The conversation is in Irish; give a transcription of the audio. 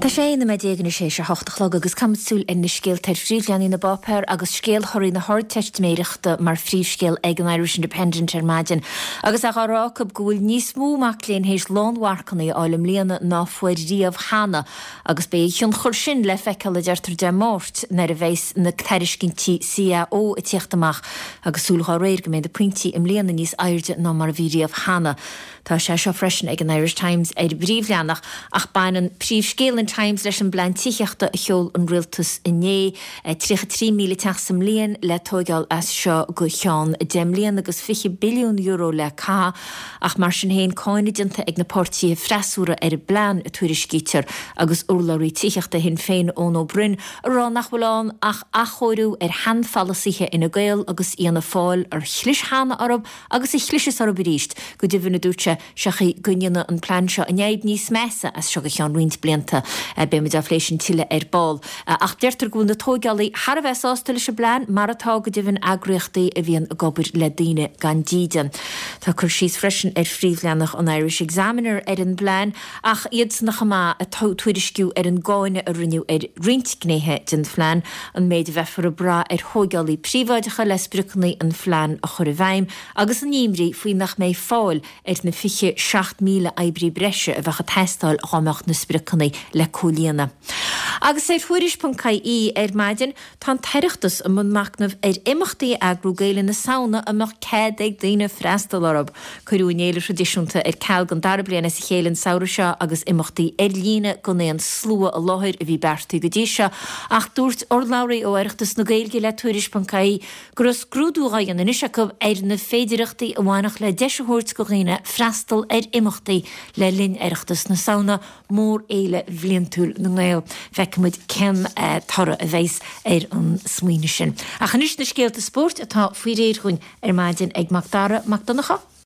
Tá sé na méideagna sé se hochtalog agus camsúil in na scéal teir fríomhleanaí na bopéir agus scéal thoirí na thir teistméireachta mar phríomhscéal ag an Irish Independent ar maidin. Agus a gharrácab gúil níos múach léon hééis lánharcannaí álam líana ná fuair riamh hána agus bé chun chur sin le feiceil a deirtar de mórt nar a bhéis na teiriscintí CAO i tíochtamach agus súlá réir go méid de pointí im líana níos airde ná mar bhí riamh hána. Tá sé seo freisin ag an Irish Times ar bríomhleanach ach bainan príomhscéalan Times leis an blaen tíochta a cheol an rialtas inné 33 míle sam líon le tógáil as seo go cheán 10 líon agus 50 billiún euro le cá ach mar sin héin cáinidinta ag na pórtí freisúra ar blaen a tuairiscítear agus urlairí tíochta hin féin ón ó brún ará nachhfuilán ach achóirú ar handfallasaithe ina gael agus íana fáil ar chlis hána arab agus I chlisis arab ríist go dtíhanna dúte seachaí gunneanna an plán seo a neib níos measa as seo go cheán roint blianta be me deflation tiile ar ball. Ach deirtar gún na tógálaí har bheith ástala se blaen mar atá go dtíhann agriochtaí a bhíon a gobir le daoine gan díide. Tá chur síos freisin ar phríomhleanach an Irish Examiner ar an blaen ach iad nach chamá a tuairisciú ar an gáine a rinneú ar rintgnéthe den phlean an méid bheithfar a bra ar thógálaí príomhaidecha le sprucannaí an phlean a chur a bhaim agus an níomrí faoi nach mé fáil ar na fiche 7 míle eibrí breise a bheitcha teistáil rámeach na sprucannaí le cúlíana. Agus é thuiris.caí ar maidin tá teireachtas a mun macnamh ar imachtaí agrúgéile na saona amach 100 daoine freistal arab chuúnéile tradiisiúnta ar ceall gan darbliana sa chélann saoire seo agus imachtaí ar líne go éon slua a láthir a bhí beartaí go dtí seo ach dúirt orlairí ó aireachtas na gaeilge le thuiris.caí gur os grúdúgha an inisecab ar na féidireachtaí a bhhainach le deisiúirt go ghéine freistal ar imachtaí le linn aireachtas na saona mór éile bhliantúil na ngáil fecimid cem tarra a bhéis ar an smuoine sin. A chanis na scéalta sport atá faoi réir chuin ar maidin ag Macdara Macdonacha.